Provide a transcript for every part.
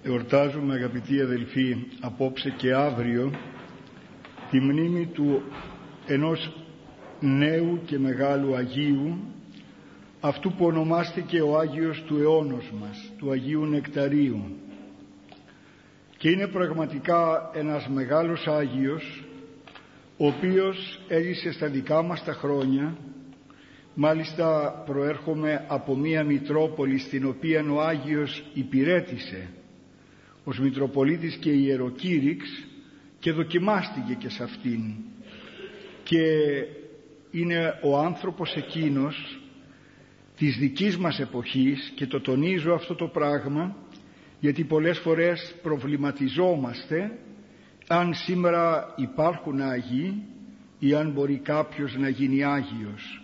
Εορτάζουμε, αγαπητοί αδελφοί, απόψε και αύριο τη μνήμη του ενός νέου και μεγάλου Αγίου, αυτού που ονομάστηκε ο Άγιος του αιώνος μας, του Αγίου Νεκταρίου, και είναι πραγματικά ένας μεγάλος Άγιος, ο οποίος έζησε στα δικά μας τα χρόνια. Μάλιστα προέρχομαι από μία Μητρόπολη στην οποία ο Άγιος υπηρέτησε ως Μητροπολίτης και Ιεροκήρυξ και δοκιμάστηκε και σε αυτήν, και είναι ο άνθρωπος εκείνος της δικής μας εποχής, και το τονίζω αυτό το πράγμα γιατί πολλές φορές προβληματιζόμαστε αν σήμερα υπάρχουν Άγιοι ή αν μπορεί κάποιος να γίνει Άγιος.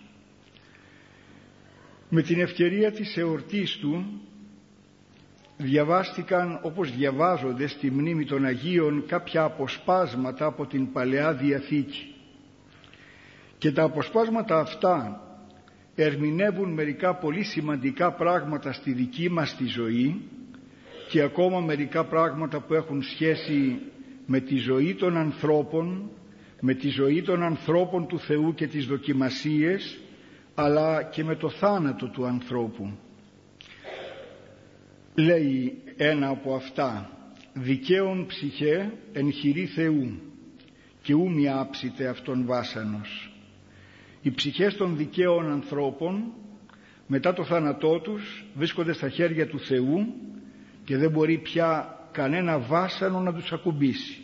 Με την ευκαιρία της εορτής του διαβάστηκαν, όπως διαβάζονται στη μνήμη των Αγίων, κάποια αποσπάσματα από την Παλαιά Διαθήκη, και τα αποσπάσματα αυτά ερμηνεύουν μερικά πολύ σημαντικά πράγματα στη δική μας τη ζωή και ακόμα μερικά πράγματα που έχουν σχέση με τη ζωή των ανθρώπων, με τη ζωή των ανθρώπων του Θεού και τις δοκιμασίες, αλλά και με το θάνατο του ανθρώπου. Λέει ένα από αυτά: «Δικαίων ψυχέ εν χειρή Θεού και ου μη άψητε αυτόν βάσανος». Οι ψυχές των δικαίων ανθρώπων μετά το θάνατό τους βρίσκονται στα χέρια του Θεού και δεν μπορεί πια κανένα βάσανο να τους ακουμπήσει.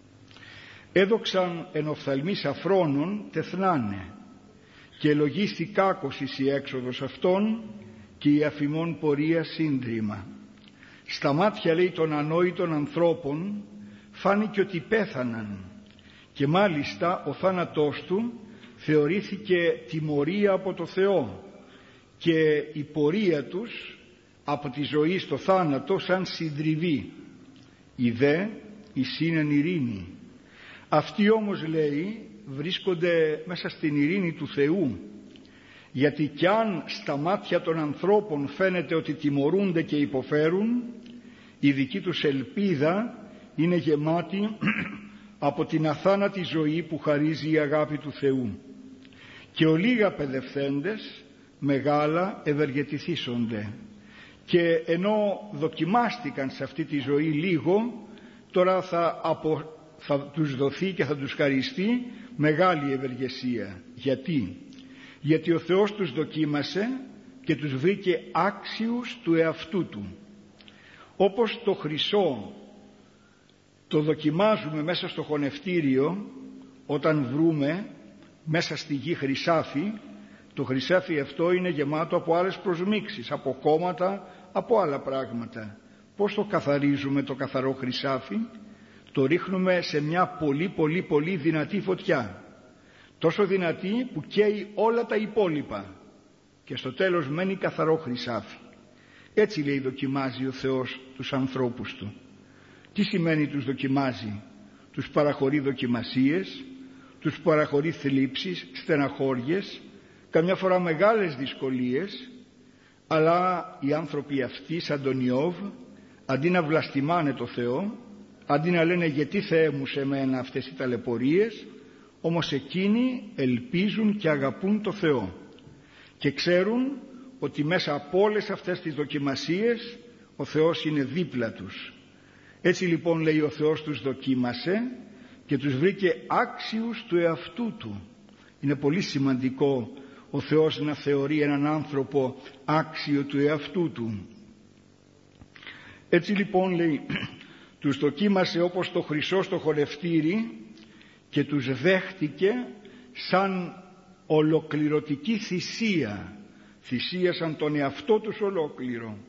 «Έδοξαν εν οφθαλμής αφρόνων τεθνάνε και ελογίστη κάκος εις η έξοδος αυτών και η αφημών πορεία σύντριμα». Στα μάτια, λέει, των ανόητων ανθρώπων φάνηκε ότι πέθαναν, και μάλιστα ο θάνατός του θεωρήθηκε τιμωρία από το Θεό και η πορεία τους από τη ζωή στο θάνατο σαν συντριβή. «Η δε η σύνεν ειρήνη». Αυτοί όμως, λέει, βρίσκονται μέσα στην ειρήνη του Θεού, γιατί κι αν στα μάτια των ανθρώπων φαίνεται ότι τιμωρούνται και υποφέρουν, η δική τους ελπίδα είναι γεμάτη από την αθάνατη ζωή που χαρίζει η αγάπη του Θεού. «Και ολίγα παιδευθέντες μεγάλα ευεργετηθήσονται». Και ενώ δοκιμάστηκαν σε αυτή τη ζωή λίγο, τώρα θα τους δοθεί και θα τους χαριστεί μεγάλη ευεργεσία. Γιατί ο Θεός τους δοκίμασε και τους βρήκε άξιους του εαυτού του. Όπως το χρυσό το δοκιμάζουμε μέσα στο χωνευτήριο, όταν βρούμε μέσα στη γη χρυσάφι, το χρυσάφι αυτό είναι γεμάτο από άλλες προσμίξεις, από κόμματα, από άλλα πράγματα. Πώς το καθαρίζουμε το καθαρό χρυσάφι? Το ρίχνουμε σε μια πολύ δυνατή φωτιά, τόσο δυνατή που καίει όλα τα υπόλοιπα, και στο τέλος μένει καθαρό χρυσάφι. Έτσι, λέει, δοκιμάζει ο Θεός τους ανθρώπους του. Τι σημαίνει τους δοκιμάζει? Τους παραχωρεί δοκιμασίες, τους παραχωρεί θλίψεις, στεναχώριες, καμιά φορά μεγάλες δυσκολίες, αλλά οι άνθρωποι αυτοί, σαν τον Ιώβ, αντί να βλαστημάνε το Θεό, αντί να λένε «γιατί Θεέ μου σε μένα αυτές οι ταλαιπωρίες», όμως εκείνοι ελπίζουν και αγαπούν το Θεό και ξέρουν ότι μέσα από όλες αυτές τις δοκιμασίες ο Θεός είναι δίπλα τους. Έτσι λοιπόν, λέει, ο Θεός τους δοκίμασε και τους βρήκε άξιους του εαυτού του. Είναι πολύ σημαντικό ο Θεός να θεωρεί έναν άνθρωπο άξιο του εαυτού του. Έτσι λοιπόν, λέει, τους δοκίμασε όπως το χρυσό στο χωνευτήρι και τους δέχτηκε σαν ολοκληρωτική θυσία. Θυσίασαν τον εαυτό τους ολόκληρο.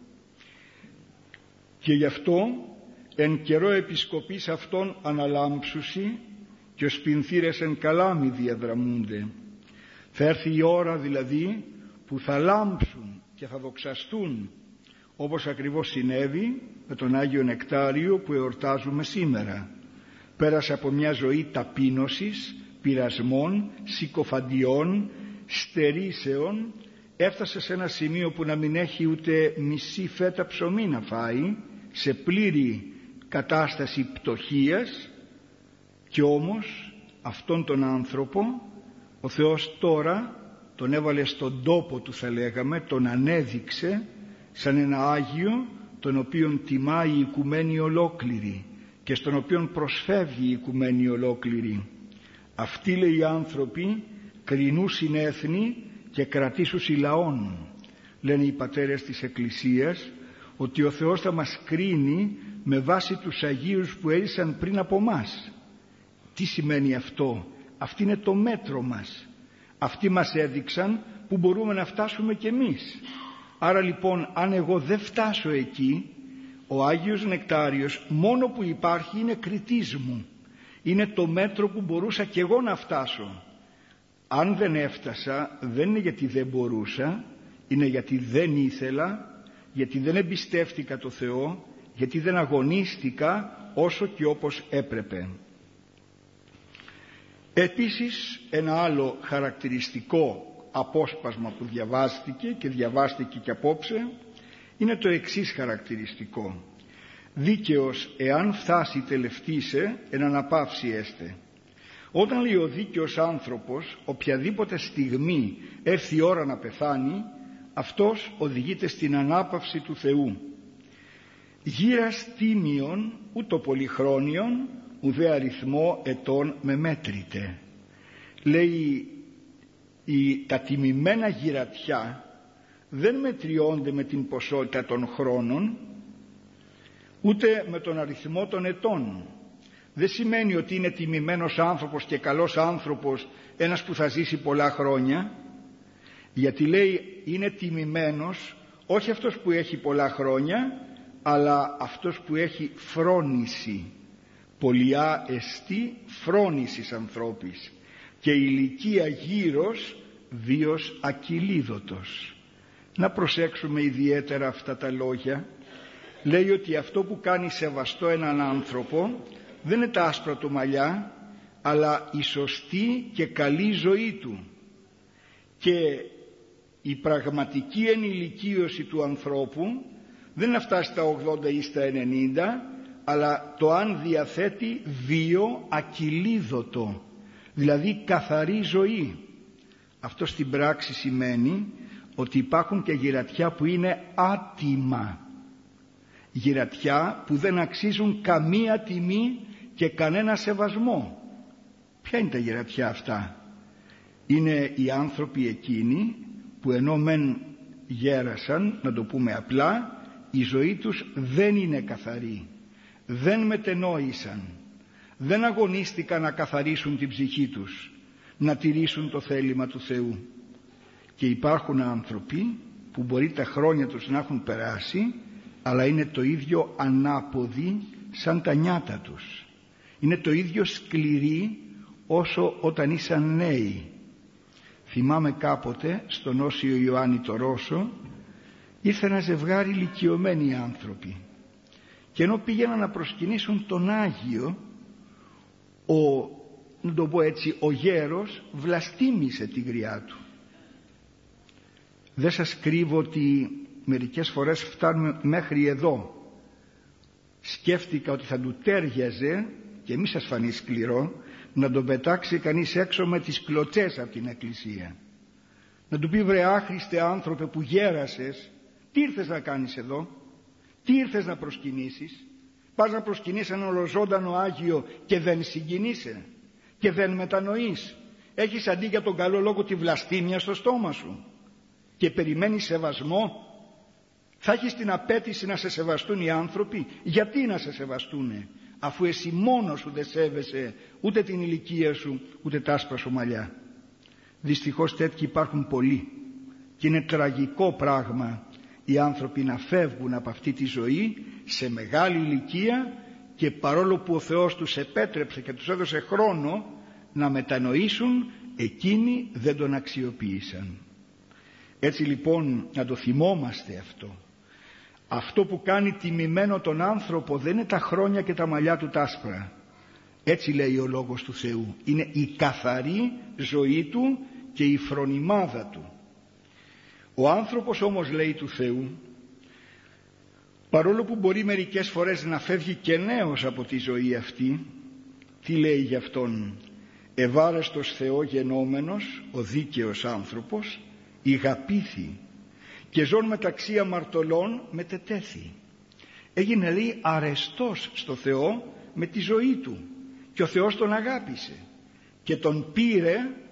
Και γι' αυτό εν καιρό επισκοπής αυτών αναλάμψουσι και ως πινθύρες εν καλάμι διαδραμούνται. Θα έρθει η ώρα δηλαδή που θα λάμψουν και θα δοξαστούν, όπως ακριβώς συνέβη με τον Άγιο Νεκτάριο που εορτάζουμε σήμερα. Πέρασε από μια ζωή ταπείνωσης, πειρασμών, συκοφαντιών, στερήσεων, έφτασε σε ένα σημείο που να μην έχει ούτε μισή φέτα ψωμί να φάει, σε πλήρη κατάσταση πτωχίας, και όμως αυτόν τον άνθρωπο ο Θεός τώρα τον έβαλε στον τόπο του, θα λέγαμε, τον ανέδειξε σαν ένα Άγιο τον οποίον τιμάει η οικουμένη ολόκληρη και στον οποίον προσφεύγει η οικουμένη ολόκληρη. Αυτοί, λέει, οι άνθρωποι κρινούσιν έθνη και κρατήσουσι λαών. Λένε οι πατέρες της Εκκλησίας ότι ο Θεός θα μας κρίνει με βάση τους Αγίους που έζησαν πριν από μας. Τι σημαίνει αυτό? Αυτή είναι το μέτρο μας. Αυτοί μας έδειξαν που μπορούμε να φτάσουμε κι εμείς. Άρα λοιπόν, αν εγώ δεν φτάσω εκεί, ο Άγιος Νεκτάριος μόνο που υπάρχει είναι κριτής μου. Είναι το μέτρο που μπορούσα κι εγώ να φτάσω. Αν δεν έφτασα, δεν είναι γιατί δεν μπορούσα, είναι γιατί δεν ήθελα, γιατί δεν εμπιστεύτηκα το Θεό, γιατί δεν αγωνίστηκα όσο και όπως έπρεπε. Επίσης, ένα άλλο χαρακτηριστικό απόσπασμα που διαβάστηκε και απόψε είναι το εξής χαρακτηριστικό: δίκαιος εάν φτάσει τελευτήσε εν αναπαύσει έστε. Όταν, λέει, ο δίκαιος άνθρωπος οποιαδήποτε στιγμή έρθει η ώρα να πεθάνει, αυτός οδηγείται στην ανάπαυση του Θεού. Γύρας τίμιον ούτω πολυχρόνιον ουδέ αριθμό ετών με μέτρητε. Λέει, τα τιμημένα γυρατιά δεν μετριώνται με την ποσότητα των χρόνων ούτε με τον αριθμό των ετών. Δεν σημαίνει ότι είναι τιμημένος άνθρωπος και καλός άνθρωπος ένας που θα ζήσει πολλά χρόνια, γιατί, λέει, είναι τιμημένος όχι αυτός που έχει πολλά χρόνια, αλλά αυτός που έχει φρόνηση. Πολιά εστί φρόνησης ανθρώπης και ηλικία γύρος βίος ακυλίδωτος. Να προσέξουμε ιδιαίτερα αυτά τα λόγια. Λέει ότι αυτό που κάνει σεβαστό έναν άνθρωπο δεν είναι τα άσπρα του μαλλιά, αλλά η σωστή και καλή ζωή του και η πραγματική ενηλικίωση του ανθρώπου δεν είναι να φτάσει στα 80 ή στα 90, αλλά το αν διαθέτει βίο ακυλίδωτο, δηλαδή καθαρή ζωή. Αυτό στην πράξη σημαίνει ότι υπάρχουν και γυρατιά που είναι άτιμα, γυρατιά που δεν αξίζουν καμία τιμή και κανένα σεβασμό. Ποια είναι τα γυρατιά αυτά? Είναι οι άνθρωποι εκείνοι που ενώ μεν γέρασαν, να το πούμε απλά, η ζωή τους δεν είναι καθαρή, δεν μετενόησαν, δεν αγωνίστηκαν να καθαρίσουν την ψυχή τους, να τηρήσουν το θέλημα του Θεού. Και υπάρχουν άνθρωποι που μπορεί τα χρόνια τους να έχουν περάσει, αλλά είναι το ίδιο ανάποδοι σαν τα νιάτα τους, είναι το ίδιο σκληροί όσο όταν ήσαν νέοι. Θυμάμαι κάποτε στον Όσιο Ιωάννη το Ρώσο ήρθε ένα ζευγάρι ηλικιωμένοι άνθρωποι και ενώ πήγαιναν να προσκυνήσουν τον Άγιο, να το πω έτσι, ο γέρος βλαστήμησε τη γριά του. Δεν σας κρύβω ότι μερικές φορές φτάνουμε μέχρι εδώ. Σκέφτηκα ότι θα του τέριαζε, και μη σας φανεί σκληρό, να τον πετάξει κανείς έξω με τις κλωτσές από την εκκλησία. Να του πει: βρε άχρηστε άνθρωπε που γέρασες, τι ήρθες να κάνεις εδώ? Τι ήρθες να προσκυνήσεις? Πας να προσκυνήσεις έναν ολοζώντανο Άγιο και δεν συγκινείσαι και δεν μετανοείς? Έχεις αντί για τον καλό λόγο τη βλαστήμια στο στόμα σου και περιμένεις σεβασμό? Θα έχεις την απέτηση να σε σεβαστούν οι άνθρωποι? Γιατί να σε σεβαστούνε, αφού εσύ μόνος σου δεν σέβεσαι ούτε την ηλικία σου ούτε τα άσπρα σου μαλλιά? Δυστυχώς τέτοιοι υπάρχουν πολλοί και είναι τραγικό πράγμα οι άνθρωποι να φεύγουν από αυτή τη ζωή σε μεγάλη ηλικία και παρόλο που ο Θεός τους επέτρεψε και τους έδωσε χρόνο να μετανοήσουν, εκείνοι δεν τον αξιοποίησαν. Έτσι λοιπόν να το θυμόμαστε αυτό. Αυτό που κάνει τιμημένο τον άνθρωπο δεν είναι τα χρόνια και τα μαλλιά του τα άσπρα. Έτσι λέει ο Λόγος του Θεού. Είναι η καθαρή ζωή του και η φρονιμάδα του. Ο άνθρωπος όμως, λέει, του Θεού, Παρόλο που μπορεί μερικές φορές να φεύγει και νέος από τη ζωή αυτή, τι λέει γι' αυτόν? Ευάρεστος Θεό γενόμενος, ο δίκαιος άνθρωπος, ηγαπήθη και ζών μεταξύ αμαρτωλών μετετέθη. Έγινε, λέει, αρεστός στο Θεό με τη ζωή του, και ο Θεός τον αγάπησε και τον πήρε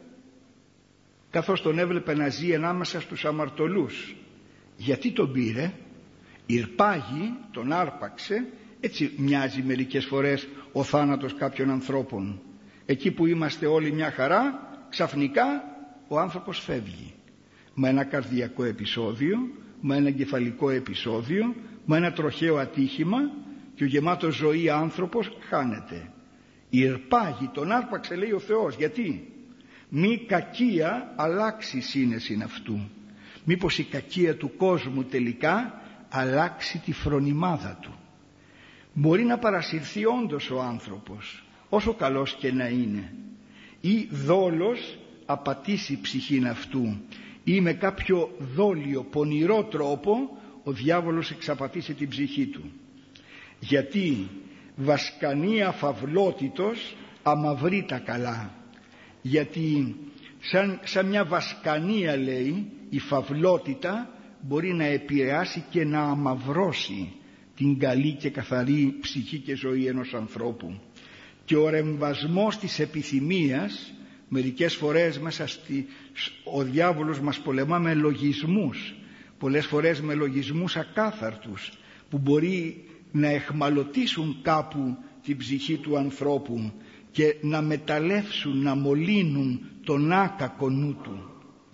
καθώς τον έβλεπε να ζει ανάμεσα στους αμαρτωλούς. Γιατί τον πήρε? Ηρπάγει, τον άρπαξε. Έτσι μοιάζει μερικές φορές ο θάνατος κάποιων ανθρώπων. Εκεί που είμαστε όλοι μια χαρά, ξαφνικά ο άνθρωπος φεύγει με ένα καρδιακό επεισόδιο, με ένα εγκεφαλικό επεισόδιο, με ένα τροχαίο ατύχημα, και ο γεμάτος ζωή άνθρωπος χάνεται. Ηρπάγει, τον άρπαξε, λέει ο Θεός. Γιατί? Μη κακία αλλάξει σύνεσιν αυτού. Μήπως η κακία του κόσμου τελικά αλλάξει τη φρονιμάδα του? Μπορεί να παρασυρθεί όντως ο άνθρωπος, όσο καλός και να είναι, ή δόλος απατήσει ψυχήν αυτού, ή με κάποιο δόλιο πονηρό τρόπο ο διάβολος εξαπατήσει την ψυχή του. Γιατί βασκανία φαυλότητος αμαυρεί τα καλά. Γιατί σαν μια βασκανία, λέει, η φαυλότητα μπορεί να επηρεάσει και να αμαυρώσει την καλή και καθαρή ψυχή και ζωή ενός ανθρώπου. Και ο ρεμβασμός της επιθυμίας, μερικές φορές μέσα ο διάβολος μας πολεμά με λογισμούς, πολλές φορές με λογισμούς ακάθαρτους, που μπορεί να εχμαλωτήσουν κάπου την ψυχή του ανθρώπου και να μεταλλεύσουν, να μολύνουν τον άκακο νου του.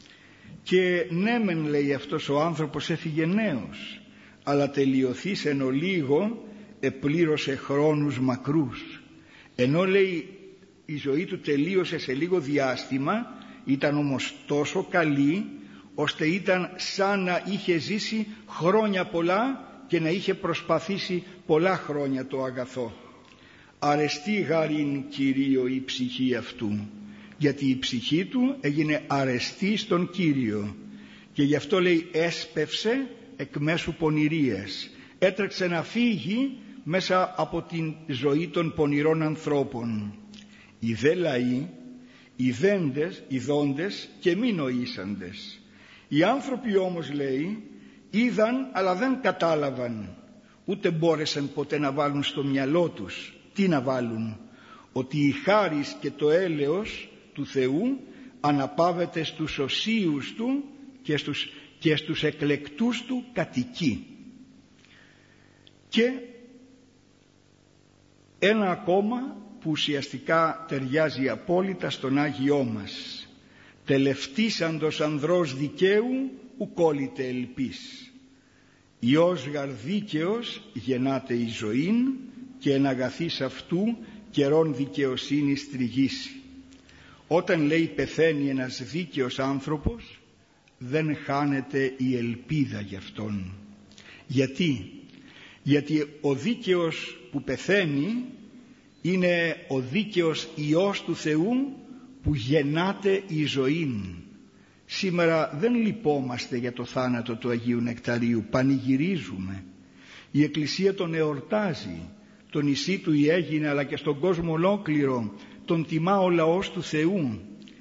Και ναι μεν, λέει, αυτός ο άνθρωπος έφυγε νέος, αλλά τελειωθείς εν ολίγο επλήρωσε χρόνους μακρούς. Ενώ, λέει, η ζωή του τελείωσε σε λίγο διάστημα, ήταν όμως τόσο καλή ώστε ήταν σαν να είχε ζήσει χρόνια πολλά και να είχε προσπαθήσει πολλά χρόνια το αγαθό. Αρεστή γαρήν Κυρίω η ψυχή αυτού, γιατί η ψυχή του έγινε αρεστή στον Κύριο, και γι' αυτό, λέει, έσπευσε εκ μέσου πονηρίες, έτρεξε να φύγει μέσα από την ζωή των πονηρών ανθρώπων. Οι δε λαοί, οι δόντες και μη νοήσαντες. Οι άνθρωποι όμως, λέει, είδαν αλλά δεν κατάλαβαν, ούτε μπόρεσαν ποτέ να βάλουν στο μυαλό τους. Τι να βάλουν? Ότι η χάρις και το έλεος του Θεού αναπαύεται στους οσίους του και στους εκλεκτούς του κατοικεί. Και ένα ακόμα που ουσιαστικά ταιριάζει απόλυτα στον Άγιό μας: τελευτήσαντος ανδρός δικαίου ουκόλυτε ελπίς. Υιός γαρ δίκαιος γεννάται η ζωήν, και εν αγαθής αυτού καιρών δικαιοσύνης τριγήσει. Όταν, λέει, πεθαίνει ένας δίκαιος άνθρωπος, δεν χάνεται η ελπίδα γι' αυτόν. Γιατί ο δίκαιος που πεθαίνει είναι ο δίκαιος Υιός του Θεού που γεννάται η ζωήν. Σήμερα δεν λυπόμαστε για το θάνατο του Αγίου Νεκταρίου, πανηγυρίζουμε. Η Εκκλησία τον εορτάζει, το νησί του η Αίγινε, αλλά και στον κόσμο ολόκληρο τον τιμά ο λαός του Θεού.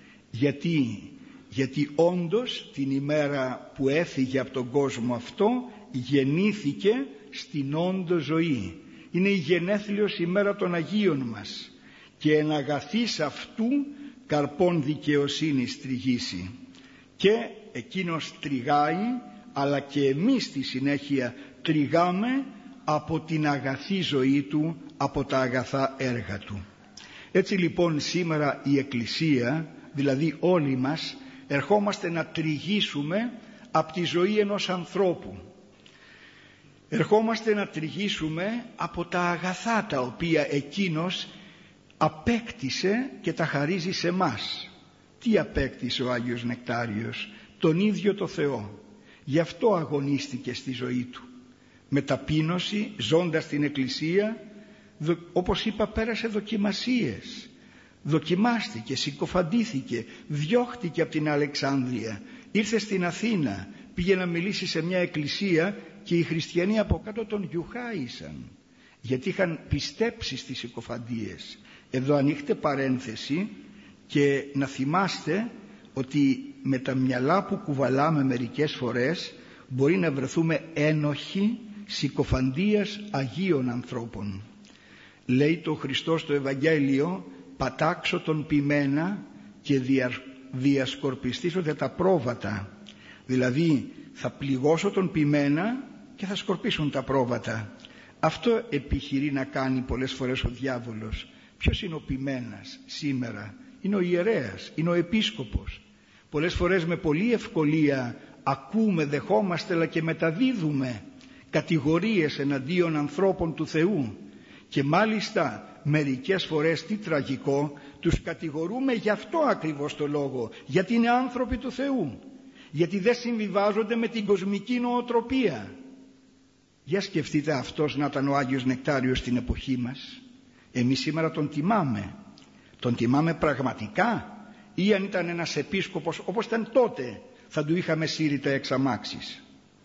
Γιατί όντως την ημέρα που έφυγε από τον κόσμο αυτό γεννήθηκε στην όντως ζωή. Είναι η γενέθλιος ημέρα των Αγίων μας, και εν αγαθής αυτού καρπών δικαιοσύνης τριγήσει. Και εκείνος τριγάει, αλλά και εμείς στη συνέχεια τριγάμε από την αγαθή ζωή του, από τα αγαθά έργα του. Έτσι λοιπόν σήμερα η Εκκλησία, δηλαδή όλοι μας, ερχόμαστε να τριγήσουμε από τη ζωή ενός ανθρώπου. Ερχόμαστε να τριγήσουμε από τα αγαθά τα οποία εκείνος απέκτησε και τα χαρίζει σε μας. Τι απέκτησε ο Άγιος Νεκτάριος? Τον ίδιο το Θεό. Γι' αυτό αγωνίστηκε στη ζωή του. Με ταπείνωση, ζώντας στην Εκκλησία, όπως είπα, πέρασε δοκιμασίες. Δοκιμάστηκε, συκοφαντήθηκε, διώχτηκε από την Αλεξάνδρεια, ήρθε στην Αθήνα, πήγε να μιλήσει σε μια εκκλησία και οι χριστιανοί από κάτω τον γιουχάησαν, γιατί είχαν πιστέψει στις συκοφαντίες. Εδώ ανοίχτε παρένθεση και να θυμάστε ότι με τα μυαλά που κουβαλάμε μερικές φορές μπορεί να βρεθούμε ένοχοι συκοφαντίας Αγίων ανθρώπων. Λέει το Χριστός στο Ευαγγέλιο, πατάξω τον ποιμένα και διασκορπιστήσω τα πρόβατα. Δηλαδή θα πληγώσω τον ποιμένα και θα σκορπίσουν τα πρόβατα. Αυτό επιχειρεί να κάνει πολλές φορές ο διάβολος. Ποιος είναι ο ποιμένας σήμερα? Είναι ο ιερέας, είναι ο επίσκοπος. Πολλές φορές με πολλή ευκολία ακούμε, δεχόμαστε αλλά και μεταδίδουμε κατηγορίες εναντίον ανθρώπων του Θεού, και μάλιστα μερικές φορές, τι τραγικό, τους κατηγορούμε γι' αυτό ακριβώς το λόγο, γιατί είναι άνθρωποι του Θεού, γιατί δεν συμβιβάζονται με την κοσμική νοοτροπία. Για σκεφτείτε αυτός να ήταν ο Άγιος Νεκτάριος στην εποχή μας. Εμείς σήμερα τον τιμάμε πραγματικά, ή αν ήταν ένας επίσκοπος όπως ήταν τότε θα του είχαμε σύρει τα εξαμάξεις?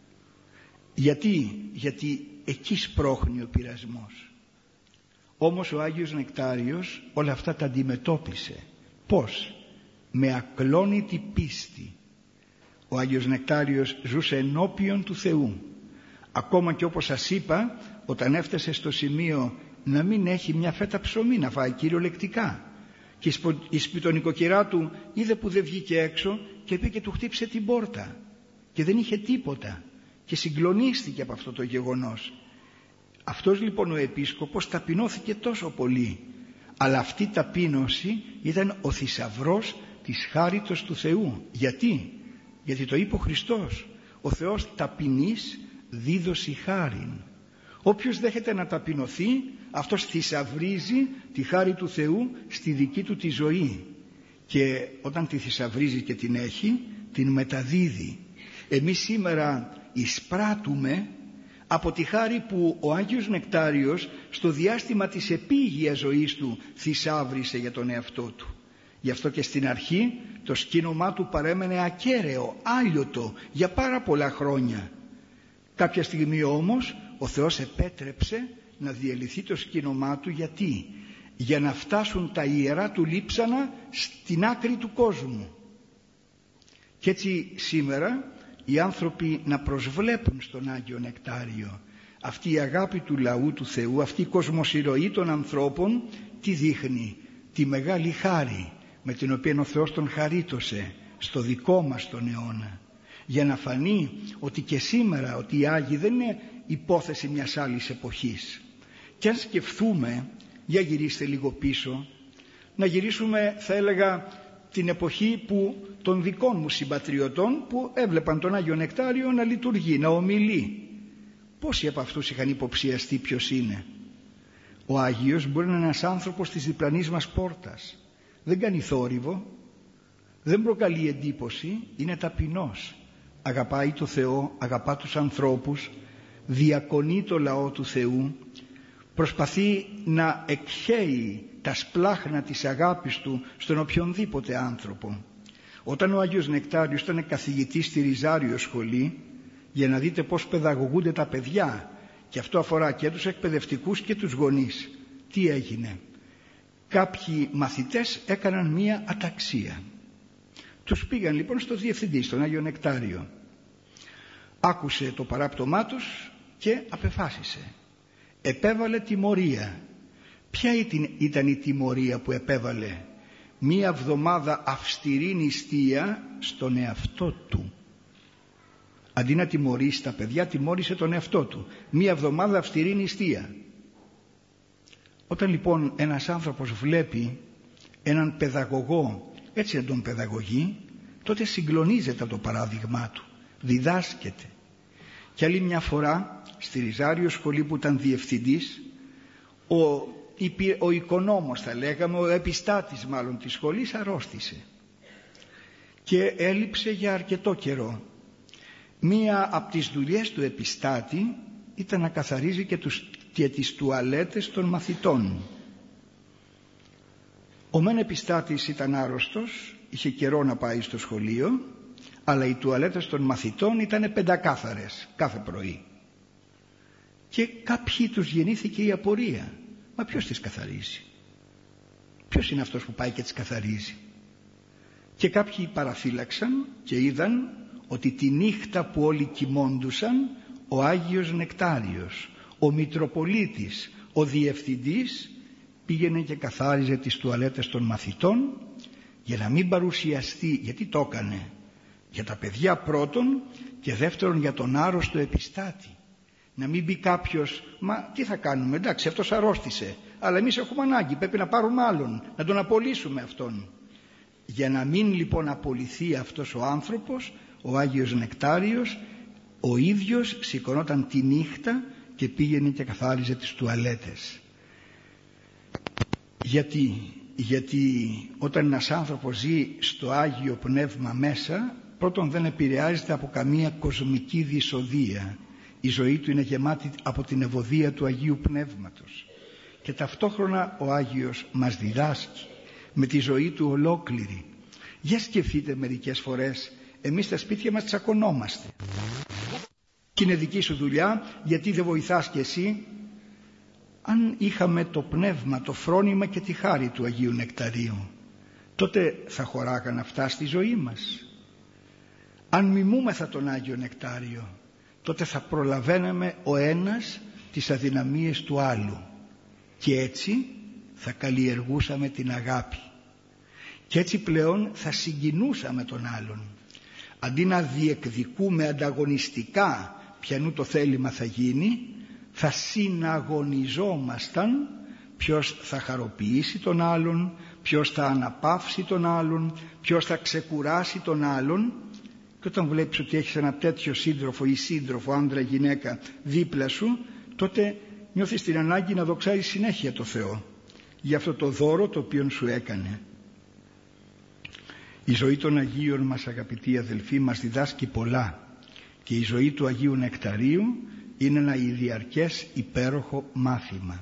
Γιατί εκεί σπρώχνει ο πειρασμός. Όμως ο Άγιος Νεκτάριος όλα αυτά τα αντιμετώπισε. Πώς? Με ακλόνητη πίστη. Ο Άγιος Νεκτάριος ζούσε ενώπιον του Θεού. Ακόμα και όπως σας είπα, όταν έφτασε στο σημείο να μην έχει μια φέτα ψωμί να φάει κυριολεκτικά, και η σπιτονικοκυρά του είδε που δεν βγήκε έξω και πήγε και του χτύπησε την πόρτα και δεν είχε τίποτα και συγκλονίστηκε από αυτό το γεγονός. Αυτός λοιπόν ο επίσκοπος ταπεινώθηκε τόσο πολύ, αλλά αυτή η ταπείνωση ήταν ο θησαυρός της χάριτος του Θεού. Γιατί το είπε ο Χριστός, ο Θεός ταπεινής δίδωση χάριν. Όποιος δέχεται να ταπεινωθεί, αυτός θησαυρίζει τη χάρη του Θεού στη δική του τη ζωή, και όταν τη θησαυρίζει και την έχει, την μεταδίδει. Εμείς σήμερα εισπράττουμε από τη χάρη που ο Άγιος Νεκτάριος στο διάστημα της επίγειας ζωής του θησάβρισε για τον εαυτό του. Γι' αυτό και στην αρχή το σκήνωμά του παρέμενε ακέραιο, άλιωτο για πάρα πολλά χρόνια. Κάποια στιγμή όμως ο Θεός επέτρεψε να διελυθεί το σκήνωμά του. Γιατί? Για να φτάσουν τα ιερά του λείψανα στην άκρη του κόσμου. Και έτσι σήμερα οι άνθρωποι να προσβλέπουν στον Άγιο Νεκτάριο. Αυτή η αγάπη του λαού του Θεού, αυτή η κοσμοσυρωή των ανθρώπων, τι δείχνει? Τη μεγάλη χάρη με την οποία ο Θεός τον χαρίτωσε στο δικό μας τον αιώνα, για να φανεί ότι και σήμερα ότι οι Άγιοι δεν είναι υπόθεση μιας άλλης εποχής. Και αν σκεφτούμε, για γυρίστε λίγο πίσω, να γυρίσουμε θα έλεγα την εποχή που των δικών μου συμπατριωτών που έβλεπαν τον Άγιο Νεκτάριο να λειτουργεί, να ομιλεί. Πόσοι από αυτούς είχαν υποψιαστεί ποιος είναι? Ο Άγιος μπορεί να είναι ένας άνθρωπος της διπλανής μας πόρτας. Δεν κάνει θόρυβο, δεν προκαλεί εντύπωση, είναι ταπεινός. Αγαπάει το Θεό, αγαπά τους ανθρώπους, διακονεί το λαό του Θεού, προσπαθεί να εκχέει τα σπλάχνα της αγάπης του στον οποιονδήποτε άνθρωπο. Όταν ο Άγιος Νεκτάριος ήταν καθηγητής στη Ριζάριο σχολή, για να δείτε πώς παιδαγωγούνται τα παιδιά, και αυτό αφορά και τους εκπαιδευτικούς και τους γονείς, τι έγινε? Κάποιοι μαθητές έκαναν μία αταξία. Τους πήγαν λοιπόν στο διευθυντή, στον Άγιο Νεκτάριο. Άκουσε το παράπτωμά τους και απεφάσισε. Επέβαλε τιμωρία. Ποια ήταν η τιμωρία που επέβαλε? Μία εβδομάδα αυστηρή νηστεία στον εαυτό του. Αντί να τιμωρήσει τα παιδιά, τιμώρησε τον εαυτό του. Μία εβδομάδα αυστηρή νηστεία. Όταν λοιπόν ένας άνθρωπος βλέπει έναν παιδαγωγό έτσι να τον παιδαγωγεί, τότε συγκλονίζεται από το παράδειγμά του, διδάσκεται. Και άλλη μια φορά στη Ριζάριο σχολή που ήταν διευθυντής, ο οικονόμος θα λέγαμε, ο επιστάτης μάλλον της σχολής, αρρώστησε και έλειψε για αρκετό καιρό. Μία από τις δουλειές του επιστάτη ήταν να καθαρίζει και τις τουαλέτες των μαθητών. Ο μεν επιστάτης ήταν άρρωστος, είχε καιρό να πάει στο σχολείο, αλλά οι τουαλέτες των μαθητών ήταν πεντακάθαρες κάθε πρωί. Και κάποιοι τους γεννήθηκε η απορία. Μα ποιος τις καθαρίζει? Ποιος είναι αυτός που πάει και τις καθαρίζει? Και κάποιοι παραφύλαξαν και είδαν ότι τη νύχτα που όλοι κοιμώντουσαν, ο Άγιος Νεκτάριος, ο Μητροπολίτης, ο Διευθυντής πήγαινε και καθάριζε τις τουαλέτες των μαθητών, για να μην παρουσιαστεί. Γιατί το έκανε? Για τα παιδιά πρώτον, και δεύτερον για τον άρρωστο επιστάτη. Να μην μπει κάποιος, μα τι θα κάνουμε, εντάξει αυτός αρρώστησε, αλλά εμείς έχουμε ανάγκη, πρέπει να πάρουμε άλλον, να τον απολύσουμε αυτόν. Για να μην λοιπόν απολυθεί αυτός ο άνθρωπος, ο Άγιος Νεκτάριος ο ίδιος σηκωνόταν τη νύχτα και πήγαινε και καθάριζε τις τουαλέτες. Γιατί όταν ένας άνθρωπος ζει στο Άγιο Πνεύμα μέσα, πρώτον δεν επηρεάζεται από καμία κοσμική δυσοδεία. Η ζωή του είναι γεμάτη από την ευωδία του Αγίου Πνεύματος. Και ταυτόχρονα ο Άγιος μας διδάσκει με τη ζωή του ολόκληρη. Για σκεφτείτε μερικές φορές, εμείς στα σπίτια μας τσακωνόμαστε. Και είναι δική σου δουλειά, γιατί δεν βοηθάς κι εσύ? Αν είχαμε το πνεύμα, το φρόνημα και τη χάρη του Αγίου Νεκταρίου, τότε θα χωράγαν αυτά στη ζωή μας. Αν μιμούμεθα τον Άγιο Νεκτάριο, τότε θα προλαβαίναμε ο ένας τις αδυναμίες του άλλου και έτσι θα καλλιεργούσαμε την αγάπη και έτσι πλέον θα συγκινούσαμε τον άλλον. Αντί να διεκδικούμε ανταγωνιστικά ποιανού το θέλημα θα γίνει, θα συναγωνιζόμασταν ποιος θα χαροποιήσει τον άλλον, ποιος θα αναπαύσει τον άλλον, ποιος θα ξεκουράσει τον άλλον. Και όταν βλέπεις ότι έχεις ένα τέτοιο σύντροφο ή σύντροφο, άντρα γυναίκα δίπλα σου, τότε νιώθεις την ανάγκη να δοξάζεις συνέχεια το Θεό για αυτό το δώρο το οποίο σου έκανε. Η ζωή των Αγίων μας, αγαπητοί αδελφοί, μας διδάσκει πολλά και η ζωή του Αγίου Νεκταρίου είναι ένα ιδιαρκές υπέροχο μάθημα.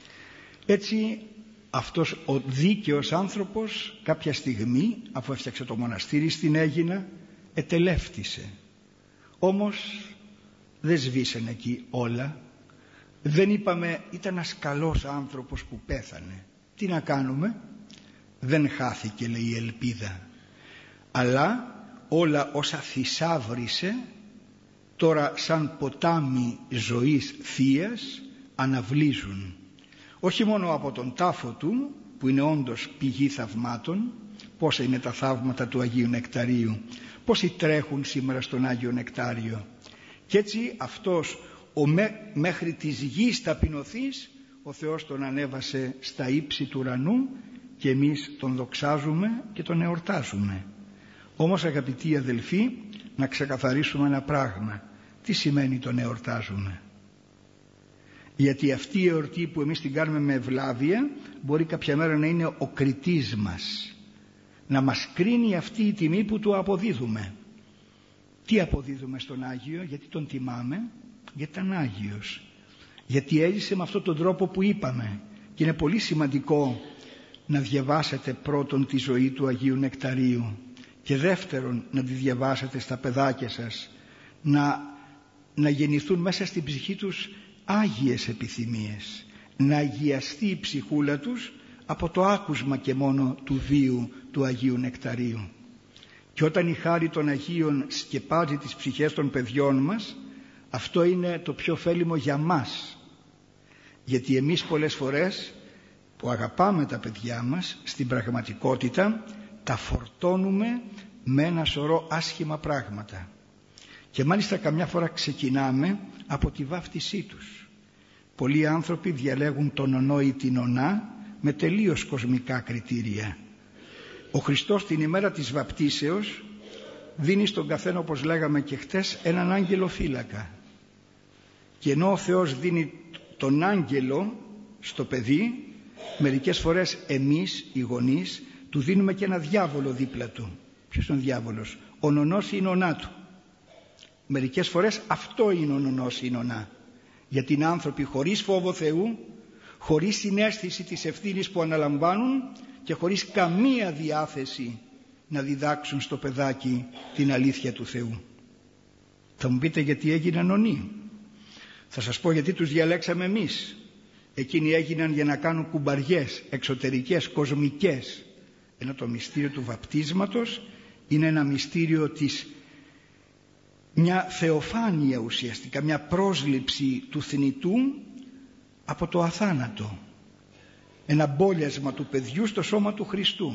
Έτσι αυτός ο δίκαιος άνθρωπος κάποια στιγμή, αφού έφτιαξε το μοναστήρι στην Αίγινα, ετελεύτησε. Όμως δεν σβήσανε εκεί όλα. Δεν είπαμε ήταν ένας καλός άνθρωπος που πέθανε. Τι να κάνουμε? Δεν χάθηκε, λέει, η ελπίδα. Αλλά όλα όσα θησάβρισε τώρα σαν ποτάμι ζωής θείας αναβλύζουν. Όχι μόνο από τον τάφο του που είναι όντως πηγή θαυμάτων. Πόσα είναι τα θαύματα του Αγίου Νεκταρίου, πόσοι τρέχουν σήμερα στον Άγιο Νεκτάριο. Και έτσι αυτός μέχρι της γης ταπεινωθής, ο Θεός τον ανέβασε στα ύψη του ουρανού και εμείς τον δοξάζουμε και τον εορτάζουμε. Όμως, αγαπητοί αδελφοί, να ξεκαθαρίσουμε ένα πράγμα. Τι σημαίνει τον εορτάζουμε? Γιατί αυτή η εορτή που εμείς την κάνουμε με ευλάβεια μπορεί κάποια μέρα να είναι ο κριτής μας, να μας κρίνει αυτή η τιμή που του αποδίδουμε. Τι αποδίδουμε στον Άγιο? Γιατί τον τιμάμε? Γιατί ήταν Άγιος, γιατί έζησε με αυτόν τον τρόπο που είπαμε. Και είναι πολύ σημαντικό να διαβάσετε πρώτον τη ζωή του Αγίου Νεκταρίου και δεύτερον να τη διαβάσετε στα παιδάκια σας, να γεννηθούν μέσα στην ψυχή τους άγιες επιθυμίες, να αγιαστεί η ψυχούλα τους από το άκουσμα και μόνο του βίου του Αγίου Νεκταρίου. Και όταν η χάρη των Αγίων σκεπάζει τις ψυχές των παιδιών μας, αυτό είναι το πιο ωφέλιμο για μας. Γιατί εμείς πολλές φορές που αγαπάμε τα παιδιά μας, στην πραγματικότητα τα φορτώνουμε με ένα σωρό άσχημα πράγματα. Και μάλιστα καμιά φορά ξεκινάμε από τη βάφτισή τους. Πολλοί άνθρωποι διαλέγουν τον ονό ή την ονά με τελείως κοσμικά κριτήρια. Ο Χριστός την ημέρα της βαπτίσεως δίνει στον καθένα, όπως λέγαμε και χτες, έναν άγγελο φύλακα. Και ενώ ο Θεός δίνει τον άγγελο στο παιδί, μερικές φορές εμείς οι γονείς του δίνουμε και ένα διάβολο δίπλα του. Ποιος είναι ο διάβολος? Ο νονός ή η νονά του. Μερικές φορές αυτό είναι ο νονός ή η νονά. Γιατί είναι άνθρωποι χωρίς φόβο Θεού, χωρίς συναίσθηση της ευθύνης που αναλαμβάνουν και χωρίς καμία διάθεση να διδάξουν στο παιδάκι την αλήθεια του Θεού. Θα μου πείτε γιατί έγιναν νονοί? Θα σας πω γιατί τους διαλέξαμε εμείς. Εκείνοι έγιναν για να κάνουν κουμπαριές εξωτερικές, κοσμικές. Ενώ το μυστήριο του βαπτίσματος είναι ένα μυστήριο της, μια θεοφάνεια ουσιαστικά, μια πρόσληψη του θνητού από το αθάνατο. Ένα μπόλιασμα του παιδιού στο σώμα του Χριστού.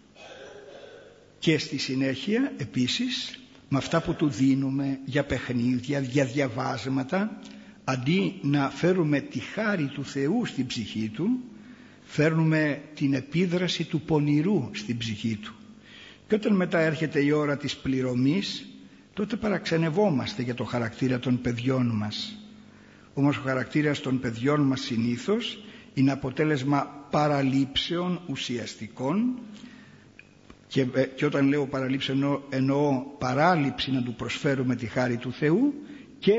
Και στη συνέχεια επίσης με αυτά που του δίνουμε για παιχνίδια, για διαβάσματα, αντί να φέρουμε τη χάρη του Θεού στην ψυχή του, φέρνουμε την επίδραση του πονηρού στην ψυχή του. Και όταν μετά έρχεται η ώρα της πληρωμής, τότε παραξενευόμαστε για το χαρακτήρα των παιδιών μας. Όμως ο χαρακτήρας των παιδιών μας συνήθως είναι αποτέλεσμα παραλήψεων ουσιαστικών, και όταν λέω παραλήψεων εννοώ παράληψη να του προσφέρουμε τη χάρη του Θεού, και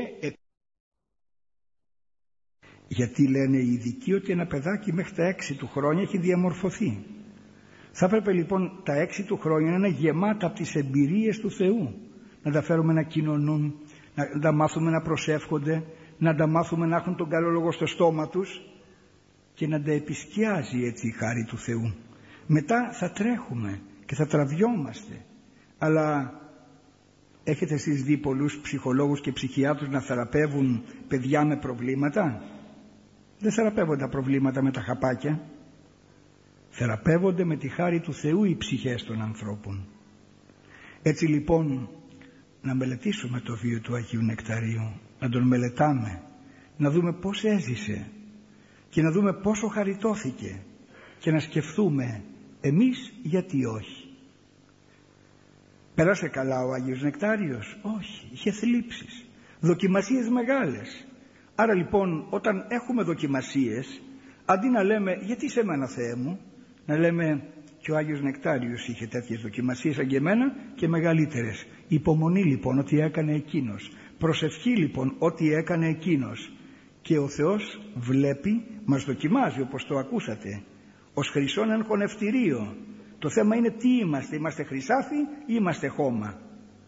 γιατί λένε οι ειδικοί ότι ένα παιδάκι μέχρι τα 6 του χρόνια έχει διαμορφωθεί. Θα έπρεπε λοιπόν τα 6 του χρόνια να είναι γεμάτα από τις εμπειρίες του Θεού, να τα φέρουμε να κοινωνούν, να τα μάθουμε να προσεύχονται, να τα μάθουμε να έχουν τον καλό λόγο στο στόμα τους και να τα επισκιάζει έτσι η χάρη του Θεού. Μετά θα τρέχουμε και θα τραβιόμαστε. Αλλά έχετε εσείς δει πολλούς ψυχολόγους και ψυχιάτρους να θεραπεύουν παιδιά με προβλήματα? Δεν θεραπεύονται τα προβλήματα με τα χαπάκια. Θεραπεύονται με τη χάρη του Θεού οι ψυχές των ανθρώπων. Έτσι λοιπόν να μελετήσουμε το βίο του Αγίου Νεκταρίου, να τον μελετάμε, να δούμε πώς έζησε και να δούμε πόσο χαριτώθηκε και να σκεφτούμε εμείς γιατί όχι. Πέρασε καλά ο Άγιος Νεκτάριος? Όχι, είχε θλίψεις, δοκιμασίες μεγάλες. Άρα λοιπόν όταν έχουμε δοκιμασίες, αντί να λέμε γιατί σε μένα Θεέ μου, να λέμε και ο Άγιος Νεκτάριος είχε τέτοιες δοκιμασίες σαν και εμένα και μεγαλύτερες. Υπομονή λοιπόν ότι έκανε εκείνος, προσευχή λοιπόν ότι έκανε εκείνος, και ο Θεός βλέπει, μας δοκιμάζει όπως το ακούσατε, ως χρυσόν εν χωνευτηρίο. Το θέμα είναι τι είμαστε, είμαστε χρυσάφι ή είμαστε χώμα.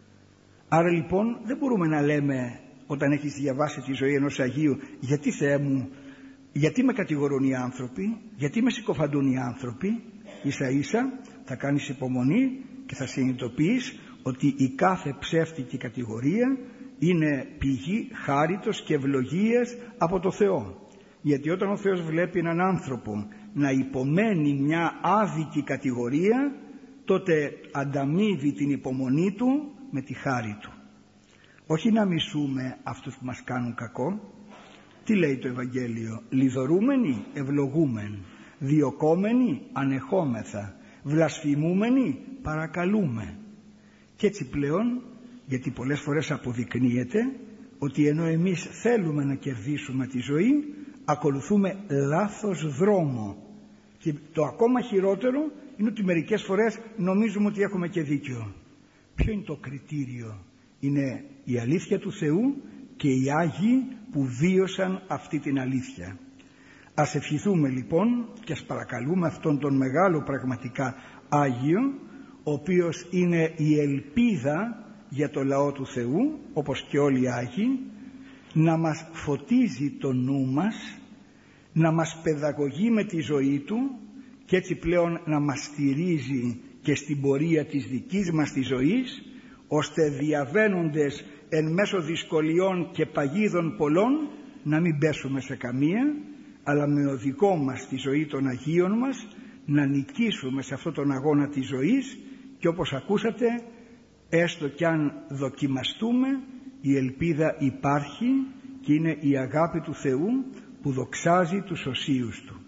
Άρα λοιπόν δεν μπορούμε να λέμε όταν έχεις διαβάσει τη ζωή ενός Αγίου, γιατί Θεέ μου, γιατί με κατηγορούν οι άνθρωποι, γιατί με συκοφαντούν οι άνθρωποι. Ίσα ίσα θα κάνεις υπομονή και θα συνειδητοποιείς ότι η κάθε ψεύτικη κατηγορία είναι πηγή χάριτος και ευλογίας από το Θεό. Γιατί όταν ο Θεός βλέπει έναν άνθρωπο να υπομένει μια άδικη κατηγορία, τότε ανταμείβει την υπομονή του με τη χάρη του. Όχι να μισούμε αυτούς που μας κάνουν κακό. Τι λέει το Ευαγγέλιο? Λιδωρούμενοι ευλογούμεν, διωκόμενοι ανεχόμεθα, βλασφημούμενοι παρακαλούμε. Και έτσι πλέον, γιατί πολλές φορές αποδεικνύεται ότι ενώ εμείς θέλουμε να κερδίσουμε τη ζωή, ακολουθούμε λάθος δρόμο. Και το ακόμα χειρότερο είναι ότι μερικές φορές νομίζουμε ότι έχουμε και δίκιο. Ποιο είναι το κριτήριο? Είναι η αλήθεια του Θεού και οι Άγιοι που βίωσαν αυτή την αλήθεια. Ας ευχηθούμε λοιπόν και ας παρακαλούμε αυτόν τον μεγάλο πραγματικά Άγιο, ο οποίος είναι η ελπίδα για το λαό του Θεού, όπως και όλοι οι Άγιοι, να μας φωτίζει το νου μας, να μας παιδαγωγεί με τη ζωή του και έτσι πλέον να μας στηρίζει και στην πορεία της δικής μας της ζωής, ώστε διαβαίνοντες εν μέσω δυσκολιών και παγίδων πολλών να μην πέσουμε σε καμία, αλλά με οδηγό μας τη ζωή των Αγίων μας να νικήσουμε σε αυτόν τον αγώνα της ζωής, και όπως ακούσατε, έστω κι αν δοκιμαστούμε, η ελπίδα υπάρχει και είναι η αγάπη του Θεού που δοξάζει τους οσίους του.